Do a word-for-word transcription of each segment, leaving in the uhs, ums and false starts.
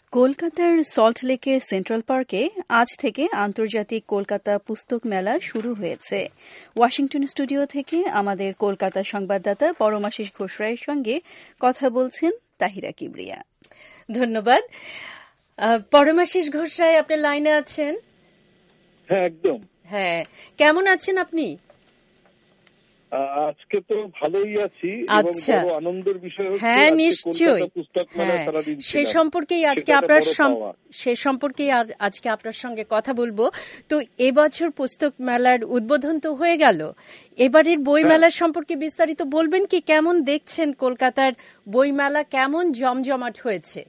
কলকাতার সল্টলেকের সেন্ট্রাল পার্কে আজ থেকে আন্তর্জাতিক কলকাতা পুস্তক মেলা শুরু হয়েছে। ওয়াশিংটন স্টুডিও থেকে আমাদের কলকাতা সংবাদদাতা পরমাশিস ঘোষ রায়ের সঙ্গে কথা বলছেন তাহিরা কিবরিয়া। ধন্যবাদ। পরমাশিস ঘোষ রায়, আপনার লাইনে আছেন? হ্যাঁ, একদম। হ্যাঁ, কেমন আছেন আপনি? আজকে তো ভালোই আছি এবং বড় আনন্দের বিষয় হচ্ছে হ্যাঁ নিশ্চয়ই পুস্তক মেলা সারা দিন সে সম্পর্কেই আজকে আপনার সে সম্পর্কেই আজকে আপনার সঙ্গে কথা বলবো। তো এবছর পুস্তক মেলার উদ্বোধন তো হয়ে গেল, এবারের বই মেলার সম্পর্কে বিস্তারিত বলবেন কি? কেমন দেখছেন কলকাতার বই মেলা, কেমন জমজমাট হয়েছে?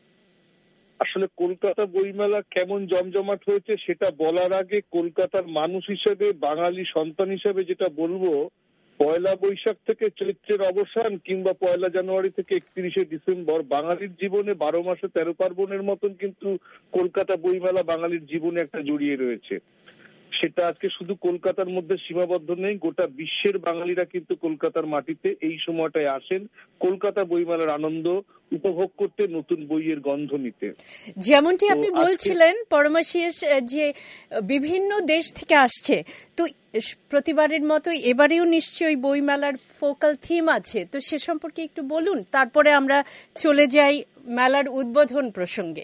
আসলে কলকাতা বইমেলা কেমন জমজমাট হয়েছে সেটা বলার আগে কলকাতার মানুষ হিসেবে, বাঙালি সন্তান হিসেবে যেটা বলবো, পয়লা বৈশাখ থেকে চৈত্রের অবসান কিংবা পয়লা জানুয়ারি থেকে একত্রিশে ডিসেম্বর বাঙালির জীবনে বারো মাসে তেরো পার্বণের মতন কিন্তু কলকাতা বইমেলা বাঙালির জীবনে একটা জড়িয়ে রয়েছে। সেটা আজকে শুধু কলকাতার মধ্যে সীমাবদ্ধ নেই, গোটা বিশ্বের বাঙালিরা কিন্তু কলকাতার মাটিতে এই সময়টায় আসেন কলকাতা বইমেলার আনন্দ উপভোগ করতে, নতুন বইয়ের গন্ধ নিতে। যেমনটি আপনি বলছিলেন পরমাশিস, যে বিভিন্ন দেশ থেকে আসছে, তো প্রতিবারের মতো এবারেও নিশ্চয়ই বইমেলার ফোকাল থিম আছে, তো সে সম্পর্কে একটু বলুন, তারপরে আমরা চলে যাই মেলার উদ্বোধন প্রসঙ্গে।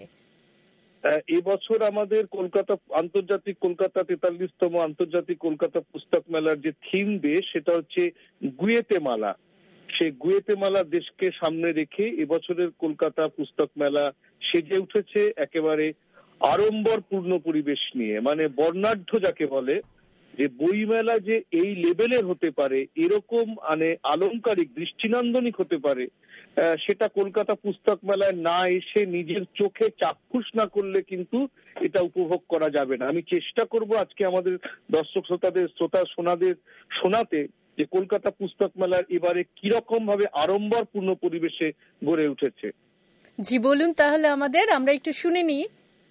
এবছর আমাদের কলকাতা আন্তর্জাতিক কলকাতা তেতাল্লিশতম আন্তর্জাতিক কলকাতা পুস্তক মেলার যে থিম দেশ সেটা হচ্ছে গুয়েতেমালা। সেই গুয়েতেমালা দেশকে সামনে রেখে এবছরের কলকাতা পুস্তক মেলা সেজে উঠেছে একেবারে আড়ম্বরপূর্ণ পরিবেশ নিয়ে। মানে বর্ণাঢ্য যাকে বলে, যে বইমেলা যে এই লেভেলের হতে পারে, এরকম মানে আলংকারিক দৃষ্টিনন্দনিক হতে পারে, সেটা কলকাতা পুস্তক মেলায় না এসে নিজের চোখে চাক্ষুষ না করলে কিন্তু এটা উপভোগ করা যাবে না। আমি চেষ্টা করব আজকে আমাদের দর্শক শ্রোতাদের শ্রোতা শোনাদের শোনাতে যে কলকাতা পুস্তক মেলার এবারে কিরকম ভাবে আড়ম্বরপূর্ণ পরিবেশে গড়ে উঠেছে। জি বলুন তাহলে আমাদের, আমরা একটু শুনে নিই।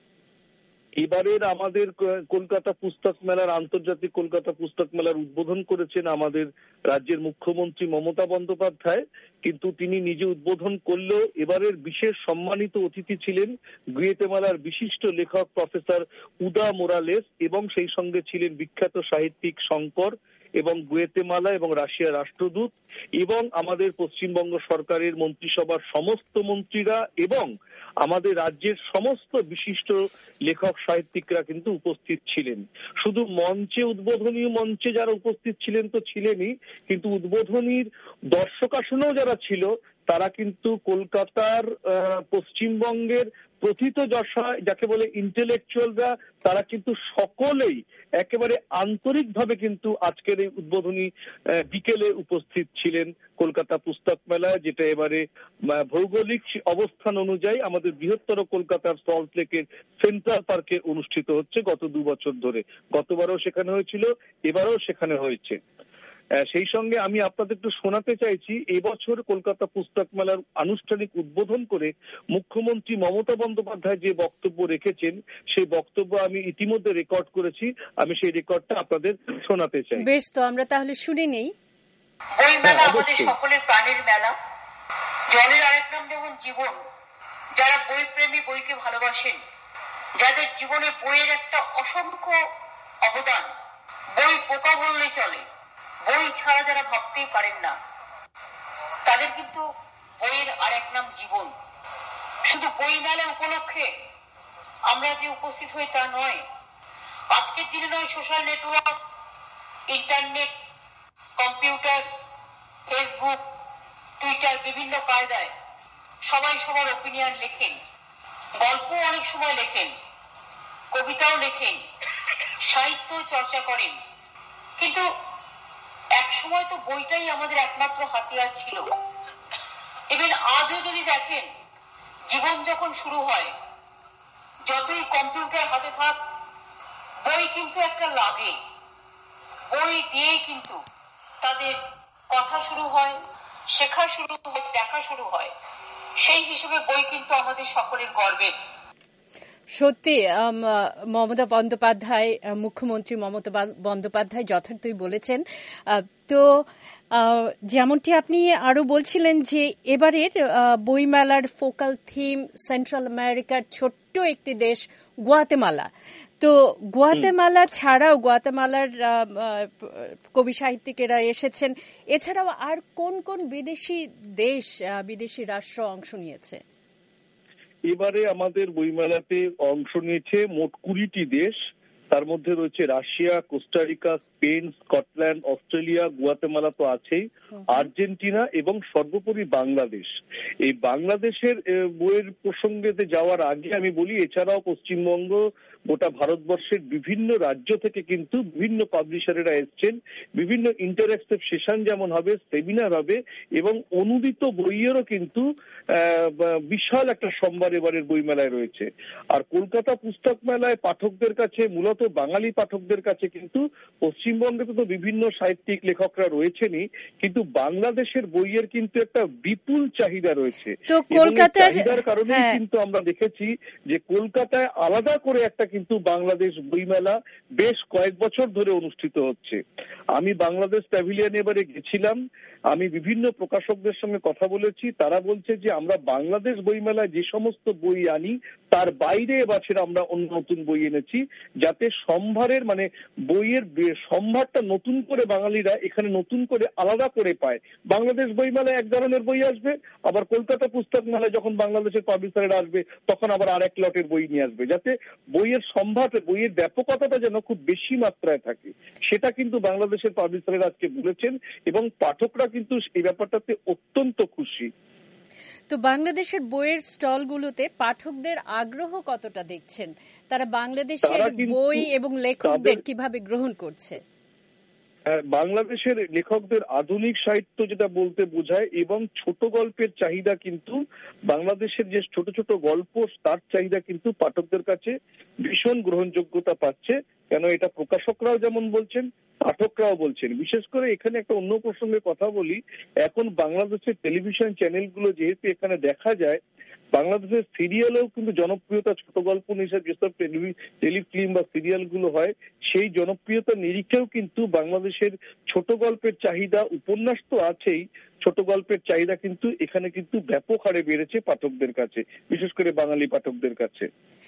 এবারের আমাদের কলকাতা পুস্তক মেলার আন্তর্জাতিক কলকাতা পুস্তক মেলার উদ্বোধন করেছেন আমাদের রাজ্যের মুখ্যমন্ত্রী মমতা বন্দ্যোপাধ্যায়, কিন্তু তিনি নিজে উদ্বোধন করলেও এবারের বিশেষ সম্মানিত অতিথি ছিলেন গুয়েতেমালার বিশিষ্ট লেখক প্রফেসর উদা মোরালেস, এবং সেই সঙ্গে ছিলেন বিখ্যাত সাহিত্যিক শঙ্কর এবং গুয়েতেমালা এবং রাশিয়ার রাষ্ট্রদূত এবং আমাদের পশ্চিমবঙ্গ সরকারের মন্ত্রিসভার সমস্ত মন্ত্রীরা এবং আমাদের রাজ্যের সমস্ত বিশিষ্ট লেখক সাহিত্যিকরা কিন্তু উপস্থিত ছিলেন। শুধু মঞ্চে, উদ্বোধনী মঞ্চে যারা উপস্থিত ছিলেন তো ছিলেনই, কিন্তু উদ্বোধনীর দর্শক আসনেও যারা ছিল তারা কিন্তু কলকাতার পশ্চিমবঙ্গের প্রথিত যশা যাকে বলে ইন্টেলেকচুয়ালরা, তারা কিন্তু সকলেই একেবারে আন্তরিকভাবে কিন্তু আজকের এই উদ্বোধনী বিকেলে উপস্থিত ছিলেন কলকাতা পুস্তক মেলায়, যেটা এবারে ভৌগোলিক অবস্থান অনুযায়ী আমাদের বৃহত্তর কলকাতার সল্টলেকের সেন্ট্রাল পার্কে অনুষ্ঠিত হচ্ছে গত দু বছর ধরে। গতবারও সেখানে হয়েছিল, এবারও সেখানে হয়েছে। সেই সঙ্গে আমি আপনাদের একটু শোনাতে চাইছি, এবছর কলকাতা পুস্তক মেলার আনুষ্ঠানিক উদ্বোধন করে মুখ্যমন্ত্রী মমতা বন্দ্যোপাধ্যায় যে বক্তব্য রেখেছেন সেই বক্তব্য আমি ইতিমধ্যে রেকর্ড করেছি, আমি সেই রেকর্ডটা আপনাদের শোনাতে চাই। বেশ, তো আমরা তাহলে শুনে নেই। বই মেলা আমাদের সকলের প্রাণের মেলা, জলের আরেক নাম যেমন জীবন। যারা বই প্রেমী, বইকে ভালোবাসেন, যাদের জীবনে বইয়ের একটা অসংখ্য অবদান, বই পোকা বললে চলে, বই ছাড়া যারা ভাবতেই পারেন না, তাদের কিন্তু বইয়ের আরেক নাম জীবন। শুধু বই মেলা উপলক্ষে আমরা যে উপস্থিত হই তা নয়, আজকের দিনে নয়, social network, internet, computer, Facebook, Twitter, বিভিন্ন কায়দায় সবাই সবার ওপিনিয়ন লেখেন, গল্প অনেক সময় লেখেন, কবিতাও লেখেন, সাহিত্য চর্চা করেন, কিন্তু এক সময় তো বইটাই আমাদের একমাত্র হাতিয়ার ছিল। ইভেন আজও যদি দেখেন, জীবন যখন শুরু হয়, যতই কম্পিউটার হাতে থাক, বই কিন্তু একটা লাগে। বই দিয়েই কিন্তু তাদের কথা শুরু হয়, শেখা শুরু হয়, দেখা শুরু হয়। সেই হিসেবে বই কিন্তু আমাদের সকলের গর্বের। সত্যি মমতা বন্দ্যোপাধ্যায়, মুখ্যমন্ত্রী মমতা বন্দ্যোপাধ্যায় যথার্থই বলেছেন। তো যেমনটি আপনি আরো বলছিলেন যে এবারের বইমেলার ফোকাল থিম সেন্ট্রাল আমেরিকার ছোট্ট একটি দেশ গুয়াতেমালা। তো গুয়াতেমালা ছাড়াও গুয়াতেমালার কবি সাহিত্যিকেরা এসেছেন, এছাড়াও আর কোন কোন বিদেশি দেশ বিদেশি রাষ্ট্র অংশ নিয়েছে? এবারে আমাদের বইমেলাতে অংশ নিয়েছে মোট কুড়িটি দেশ। তার মধ্যে রয়েছে Russia, Costa Rica, Spain, Scotland, Australia, Guatemala তো আছেই, আর্জেন্টিনা এবং সর্বোপরি বাংলাদেশ। এই বাংলাদেশের বইয়ের প্রসঙ্গে যাওয়ার আগে আমি বলি, এছাড়াও পশ্চিমবঙ্গ, গোটা ভারতবর্ষের বিভিন্ন রাজ্য থেকে কিন্তু বিভিন্ন পাবলিশারেরা এসছেন। বিভিন্ন ইন্টারেক্টিভ সেশন যেমন হবে, সেমিনার হবে এবং অনুদিত বইয়েরও কিন্তু বিশাল একটা সম্ভার এবারের বইমেলায় রয়েছে। আর কলকাতা পুস্তক মেলায় পাঠকদের কাছে, মূলত বাঙালি পাঠকদের কাছে কিন্তু পশ্চিমবঙ্গে তো বিভিন্ন সাহিত্যিক লেখকরা রয়েছেনই, কিন্তু বাংলাদেশের বইয়ের কিন্তু একটা বিপুল চাহিদা রয়েছে। তো কলকাতার চাহিদার কারণে কিন্তু আমরা দেখেছি যে কলকাতায় আলাদা করে একটা কিন্তু বাংলাদেশ বইমেলা বেশ কয়েক বছর ধরে অনুষ্ঠিত হচ্ছে। আমি বাংলাদেশ প্যাভিলিয়নে এবারে গেছিলাম, আমি বিভিন্ন প্রকাশকদের সঙ্গে কথা বলেছি, তারা বলছে যে আমরা বাংলাদেশ বইমেলায় যে সমস্ত বই আনি তার বাইরে এবছর আমরা অন্য নতুন বই এনেছি, যাতে সম্ভারের মানে বইয়ের সম্ভারটা নতুন করে বাঙালিরা এখানে নতুন করে আলাদা করে পায়। বাংলাদেশ বইমেলায় এক ধরনের বই আসবে, আবার কলকাতা পুস্তক মেলায় যখন বাংলাদেশের পাবলিশাররা আসবে তখন আবার আরেক লটের বই নিয়ে আসবে, যাতে বইয়ের সম্ভার, বইয়ের ব্যাপকতাটা যেন খুব বেশি মাত্রায় থাকে, সেটা কিন্তু বাংলাদেশের পাবলিশাররা আজকে বলেছেন এবং পাঠকরা কিন্তু এই ব্যাপারটাতে অত্যন্ত খুশি। তো বাংলাদেশের বইয়ের স্টলগুলোতে পাঠকদের আগ্রহ কতটা দেখছেন? তারা বাংলাদেশের বই এবং লেখকদের কিভাবে গ্রহণ করছে? বাংলাদেশের লেখকদের আধুনিক সাহিত্য যেটা বলতে বোঝায় এবং ছোট গল্পের চাহিদা কিন্তু, বাংলাদেশের যে ছোট ছোট গল্প তার চাহিদা কিন্তু পাঠকদের কাছে ভীষণ গ্রহণযোগ্যতা পাচ্ছে। কেন, এটা প্রকাশকরাও যেমন বলছেন, পাঠকরাও বলছেন। বিশেষ করে এখানে একটা অন্য প্রসঙ্গে কথা বলি, এখন বাংলাদেশের টেলিভিশন চ্যানেলগুলো যেহেতু এখানে দেখা যায়, বাংলাদেশের সিরিয়ালেও কিন্তু জনপ্রিয়তা, ছোট গল্প হিসেবে যেসব টেলিফিল্ম বা সিরিয়াল গুলো হয় সেই জনপ্রিয়তা নিরিখেও কিন্তু বাংলাদেশের ছোট গল্পের চাহিদা, উপন্যাস তো আছেই, ছোট গল্পের চাহিদা কিন্তু এখানে কিন্তু ব্যাপক হারে বেড়েছে পাঠকদের কাছে, বিশেষ করে বাঙালি পাঠকদের কাছে।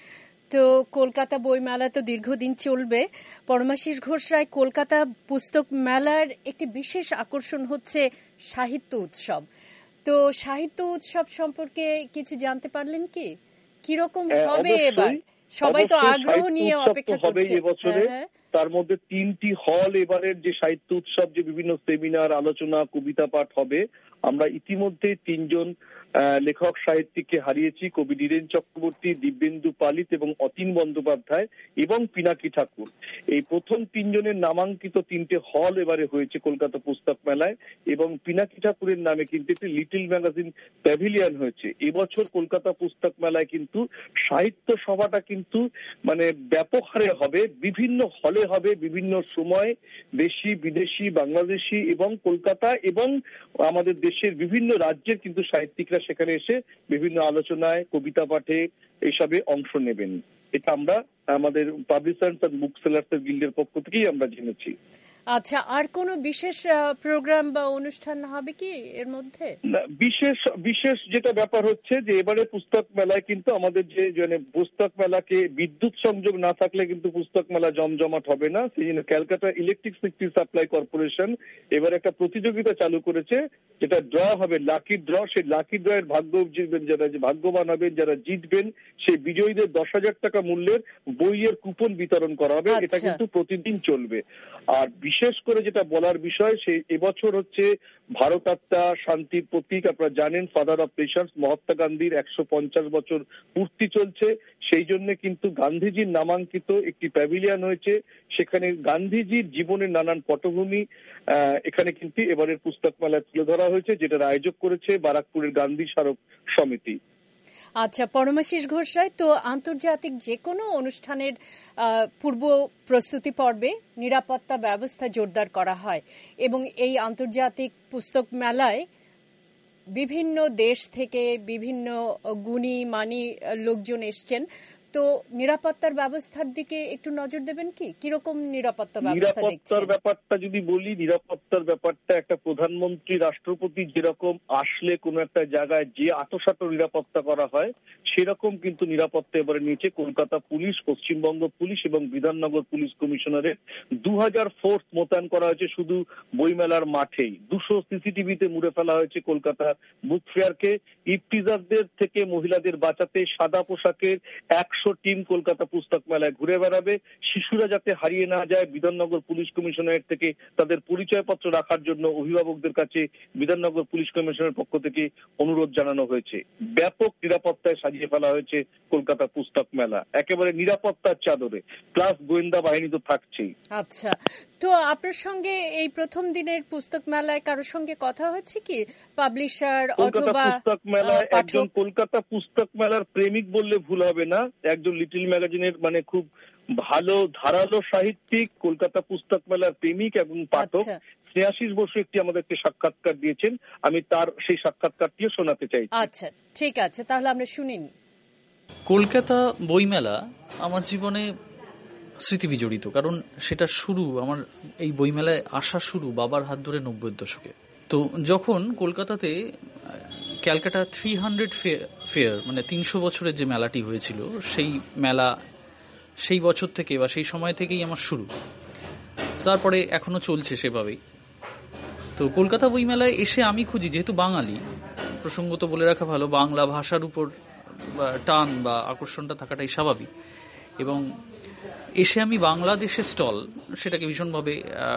তো কলকাতা বই মেলা তো দীর্ঘদিন চলবে। পরমাশিস ঘোষ রায়, কলকাতা পুস্তক মেলার একটি বিশেষ আকর্ষণ হচ্ছে সাহিত্য উৎসব। তো সাহিত্য উৎসব সম্পর্কে কিছু জানতে পারলেন কি? কিরকম হবে এবার? সবাই তো আগ্রহ নিয়ে অপেক্ষা করছে এবছরে। তার মধ্যে তিনটি হল এবারের যে সাহিত্য উৎসব, যে বিভিন্ন সেমিনার, আলোচনা, কবিতা পাঠ হবে। আমরা ইতিমধ্যে তিনজন লেখক সাহিত্যিককে হারিয়েছি, কবি নীরেন চক্রবর্তী, দিব্যেন্দু পালিত এবং অতীন বন্দ্যোপাধ্যায় এবং পিনাকি ঠাকুর। এই প্রথম তিনজনের নামাঙ্কিত তিনটে হল এবারে হয়েছে কলকাতা পুস্তক মেলায় এবং পিনাকি ঠাকুরের নামে কিন্তু একটি লিটল ম্যাগাজিন প্যাভিলিয়ন হয়েছে। এবছর কলকাতা পুস্তক মেলায় কিন্তু সাহিত্য সভাটা কিন্তু মানে ব্যাপক হারে হবে, বিভিন্ন হলে হবে, বিভিন্ন সময় দেশি বিদেশি বাংলাদেশি এবং কলকাতা এবং আমাদের দেশের বিভিন্ন রাজ্যের কিন্তু সাহিত্যিকরা সেখানে এসে বিভিন্ন আলোচনায়, কবিতা পাঠে এসবে অংশ নেবেন। এটা আমরা আমাদের পাবলিশার্স এন্ড বুক সেলার্স গিল্ডের পক্ষ থেকেই আমরা জেনেছি। আচ্ছা, আর কোনো বিশেষ প্রোগ্রাম বা অনুষ্ঠান হবে কি এর মধ্যে? বিশেষ বিশেষ যেটা ব্যাপার হচ্ছে যে এবারে পুস্তক মেলায় কিন্তু আমাদের যে মানে পুস্তক মেলাকে বিদ্যুৎ সংযোগ না থাকলে কিন্তু পুস্তক মেলা জমজমাট হবে না। সেই জন্য ক্যালকাটা ইলেকট্রিসিটি সাপ্লাই কর্পোরেশন এবার একটা প্রতিযোগিতা চালু করেছে, যেটা ড্র হবে, লাকি ড্র। সেই লাকি ড্র এর ভাগ্য যারা ভাগ্যবান হবেন, যারা জিতবেন, সেই বিজয়ীদের দশ হাজার টাকা মূল্যের বইয়ের কুপন বিতরণ করা হবে। এটা কিন্তু প্রতিদিন চলবে। আর বিশেষ করে যেটা বলার বিষয়, সেই এবছর হচ্ছে ভারত আত্মা শান্তির প্রতীক। আপনারা জানেন ফাদার অফ নেশনস মহাত্মা গান্ধীর একশো পঞ্চাশ বছর পূর্তি চলছে, সেই জন্য কিন্তু গান্ধীজির নামাঙ্কিত একটি প্যাভিলিয়ন হয়েছে। সেখানে গান্ধীজির জীবনের নানান পটভূমি এখানে কিন্তু এবারের পুস্তক মেলায় তুলে ধরা হয়েছে, যেটার আয়োজক করেছে বারাকপুরের গান্ধী স্মারক সমিতি। আচ্ছা, পরমাশিস ঘোষ রায়, তো আন্তর্জাতিক যে কোনো অনুষ্ঠানের পূর্ব প্রস্তুতি পর্বে নিরাপত্তা ব্যবস্থা জোরদার করা হয় এবং এই আন্তর্জাতিক পুস্তক মেলায় বিভিন্ন দেশ থেকে বিভিন্ন গুণী মানী লোকজন এসছেন। তো নিরাপত্তার ব্যবস্থার দিকে একটু নজর দেবেন কি? কিরকম নিরাপত্তা ব্যবস্থা দেখছেন? নিরাপত্তার ব্যাপারটা যদি বলি, নিরাপত্তার ব্যাপারটা একটা প্রধানমন্ত্রী রাষ্ট্রপতি যেরকম আসলে কোনো একটা জায়গায় যে আটোসাটো নিরাপত্তা করা হয় সেরকম কিন্তু নিরাপত্তা এবারে নিয়েছে কলকাতা পুলিশ, পশ্চিমবঙ্গ পুলিশ এবং বিধাননগর পুলিশ কমিশনারের দু হাজার ফোর্স মোতায়েন করা হয়েছে শুধু বইমেলার মাঠেই। দুশো সিসিটিভিতে মুড়ে ফেলা হয়েছে কলকাতা বুক ফেয়ারকে। ইফতিজারদের থেকে মহিলাদের বাঁচাতে সাদা পোশাকের একশো টিম কলকাতা পুস্তক মেলায় ঘুরে বেড়াবে। শিশুরা যাতে হারিয়ে না যায় বিধাননগর পুলিশ কমিশনারেট থেকে তাদের পরিচয়পত্র রাখার জন্য অভিভাবকদের কাছে বিধাননগর পুলিশ কমিশনের পক্ষ থেকে অনুরোধ জানানো হয়েছে। ব্যাপক নিরাপত্তায় সাজিয়ে ফেলা হয়েছে কলকাতা পুস্তক মেলা, একেবারে নিরাপত্তার চাদরে, প্লাস গোয়েন্দা বাহিনী তো থাকছেই। আচ্ছা, তো আপনার সঙ্গে এই প্রথম দিনের পুস্তক মেলায় কারোর সঙ্গে কথা হয়েছে কি? পাবলিশার অথবা পুস্তক মেলায় একজন কলকাতা পুস্তক মেলার প্রেমিক বললে ভুল হবে না, একজন লিটল ম্যাগাজিনের মানে খুব ভালো ধারালো সাহিত্যিক, কলকাতা পুস্তক মেলার প্রেমিক এবং পাঠক স্নেহাশিস বসু একটি আমাদেরকে সাক্ষাৎকার দিয়েছেন। আমি তার সেই সাক্ষাৎকারটিও শোনাতে চাই। আচ্ছা, ঠিক আছে, তাহলে আমরা শুনিনি। কলকাতা বইমেলা আমার জীবনে স্মৃতি বিজড়িত, কারণ সেটা শুরু, আমার এই বইমেলায় আসা শুরু বাবার হাত ধরে নব্বইয়ের দশকে। তো যখন কলকাতাতে ক্যালকাটা থ্রি হান্ড্রেড ফেয়ার মানে তিনশো বছরের যে মেলাটি হয়েছিল, সেই মেলা সেই বছর থেকে বা সেই সময় থেকেই আমার শুরু, তারপরে এখনো চলছে সেভাবেই। তো কলকাতা বইমেলায় এসে আমি খুঁজি, যেহেতু বাঙালি, প্রসঙ্গত বলে রাখা ভালো, বাংলা ভাষার উপর টান বা আকর্ষণটা থাকাটাই স্বাভাবিক, এবং এসে আমি বাংলাদেশের স্টল সেটাকে ভীষণভাবে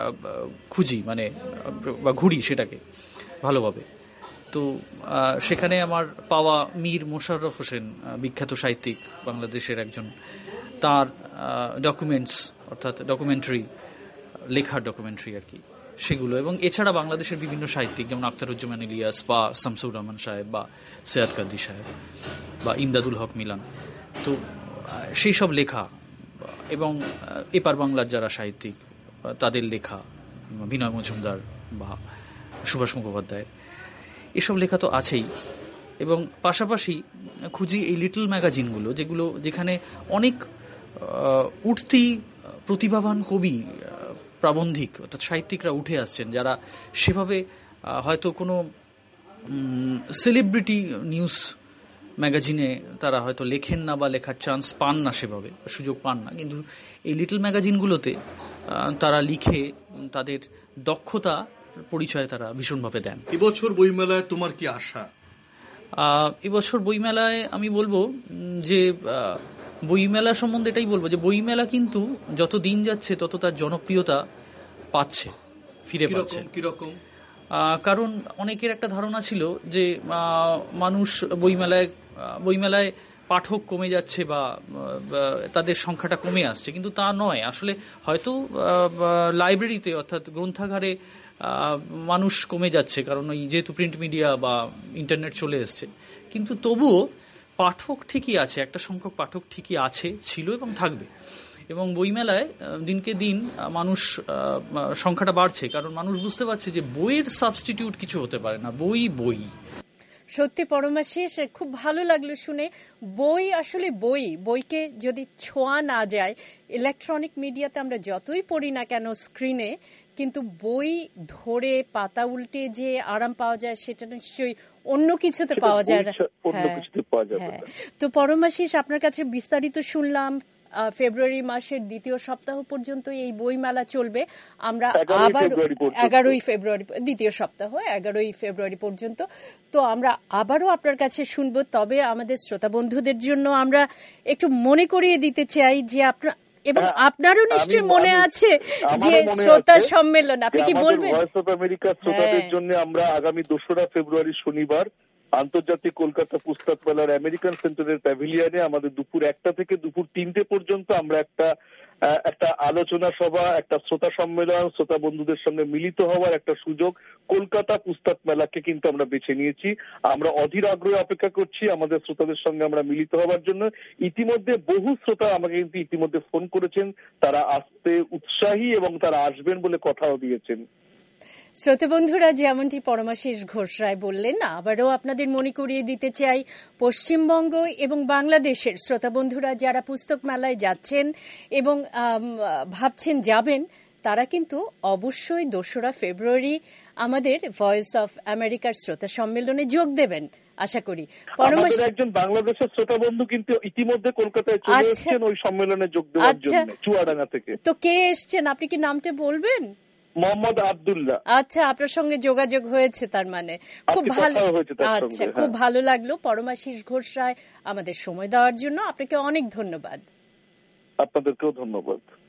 খুঁজি, মানে বা ঘুরি সেটাকে ভালোভাবে। তো সেখানে আমার পাওয়া মীর মোশাররফ হোসেন, বিখ্যাত সাহিত্যিক বাংলাদেশের একজন, তার ডকুমেন্টস অর্থাৎ ডকুমেন্টারি, লেখার ডকুমেন্টারি আর কি, সেগুলো, এবং এছাড়া বাংলাদেশের বিভিন্ন সাহিত্যিক যেমন আখতারুজ্জামান ইলিয়াস বা শামসুর রহমান সাহেব বা সৈয়দ কাদরি সাহেব বা ইমদাদুল হক মিলান, তো সেই সব লেখা, এবং এপার বাংলার যারা সাহিত্যিক তাদের লেখা, বিনয় মজুমদার বা সুভাষ মুখোপাধ্যায়, এসব লেখা তো আছেই। এবং পাশাপাশি খুঁজি এই লিটল ম্যাগাজিনগুলো, যেগুলো যেখানে অনেক উঠতি প্রতিভাবান কবি, প্রাবন্ধিক অর্থাৎ সাহিত্যিকরা উঠে আসছেন, যারা সেভাবে হয়তো কোনো সেলিব্রিটি নিউজ ম্যাগাজিনে তারা হয়তো লেখেন না বা লেখার চান্স পান না, সেভাবে সুযোগ পান না, কিন্তু এই লিটল ম্যাগাজিনগুলোতে তারা লিখে তাদের দক্ষতা পরিচয় তারা ভীষণভাবে দেন। এবছর বইমেলায় তোমার কি আশা? এবছর বইমেলায় আমি বলবো যে বইমেলা সম্বন্ধে এটাই বলবো যে বইমেলা কিন্তু যত দিন যাচ্ছে তত তার জনপ্রিয়তা পাচ্ছে, ফিরে পাচ্ছে। কিরকম? কারণ অনেকের একটা ধারণা ছিল যে মানুষ বইমেলায় বইমেলায় পাঠক কমে যাচ্ছে বা তাদের সংখ্যাটা কমে আসছে, কিন্তু তা নয়। আসলে হয়তো লাইব্রেরিতে অর্থাৎ গ্রন্থাগারে মানুষ কমে যাচ্ছে, কারণ ওই যেহেতু প্রিন্ট মিডিয়া বা ইন্টারনেট চলে এসছে, কিন্তু তবুও পাঠক ঠিকই আছে, একটা সংখ্যক পাঠক ঠিকই আছে, ছিল এবং থাকবে। এবং বইমেলায় দিনকে দিন মানুষ সংখ্যাটা বাড়ছে, কারণ মানুষ বুঝতে পারছে যে বইয়ের সাবস্টিটিউট কিছু হতে পারে না, বই বই। সত্যি পরমাশিস, খুব ভালো লাগলো শুনে। বই আসলে বই, বইকে যদি ছোঁয়া না যায়, ইলেকট্রনিক মিডিয়াতে আমরা যতই পড়ি না কেন স্ক্রিনে, কিন্তু বই ধরে পাতা উল্টে যে আরাম পাওয়া যায় সেটা নিশ্চয়ই অন্য কিছুতে পাওয়া যায় না। হ্যাঁ, তো পরমাশিস, আপনার কাছে বিস্তারিত শুনলাম। ফেব্রুয়ারি মাসের দ্বিতীয় সপ্তাহ পর্যন্ত এই বই মেলা চলবে। আমরা আবার এগারোই ফেব্রুয়ারি দ্বিতীয় সপ্তাহ এগারোই ফেব্রুয়ারি পর্যন্ত, তো আমরা আবারও আপনার কাছে শুনবো। তবে আমাদের শ্রোতা বন্ধুদের জন্য আমরা একটু মনে করিয়ে দিতে চাই যে আপনার এবং আপনারও নিশ্চয়ই মনে আছে যে শ্রোতা সম্মেলন, আপনি কি বলবেন? ভয়েস অফ আমেরিকা শ্রোতাদের জন্য আমরা আগামী দোসরা ফেব্রুয়ারি শনিবার আন্তর্জাতিক কলকাতা পুস্তক মেলার আমেরিকান সেন্টারের প্যাভিলিয়নে আমাদের দুপুর একটা থেকে দুপুর তিনটে পর্যন্ত আমরা একটা একটা আলোচনা সভা, একটা শ্রোতা সম্মেলন, শ্রোতা বন্ধুদের সঙ্গে মিলিত হওয়ার একটা সুযোগ কলকাতা পুস্তক মেলাকে কিন্তু আমরা বেছে নিয়েছি। আমরা অধীর আগ্রহে অপেক্ষা করছি আমাদের শ্রোতাদের সঙ্গে আমরা মিলিত হওয়ার জন্য। ইতিমধ্যে বহু শ্রোতা আমাকে কিন্তু ইতিমধ্যে ফোন করেছেন, তারা আসতে উৎসাহী এবং তারা আসবেন বলে কথাও দিয়েছেন। শ্রোতা বন্ধুরা, যেমনটি পরমাশিস ঘোষ রায় বললেন, আবারও আপনাদের মনে করিয়ে দিতে চাই, পশ্চিমবঙ্গ এবং বাংলাদেশের শ্রোতা বন্ধুরা যারা পুস্তক মেলায় যাচ্ছেন এবং ভাবছেন যাবেন, তারা কিন্তু অবশ্যই দোসরা ফেব্রুয়ারি আমাদের ভয়েস অফ আমেরিকার শ্রোতা সম্মেলনে যোগ দেবেন আশা করি। আমাদের একজন বাংলাদেশের শ্রোতা বন্ধু কিন্তু ইতিমধ্যে কলকাতায় চলে এসেছেন ওই সম্মেলনে যোগ দেওয়ার জন্য চুয়াডাঙ্গা থেকে। তো কে এসছেন, আপনি কি নামটা বলবেন? মোহাম্মদ আব্দুল্লাহ। আচ্ছা, আপনার সঙ্গে যোগাযোগ হয়েছে তার মানে, খুব ভালো। আচ্ছা, খুব ভালো লাগলো। পরমাশিস ঘোষ রায় আমাদের সময় দেওয়ার জন্য আপনাকে অনেক ধন্যবাদ। আপনাদেরকেও ধন্যবাদ।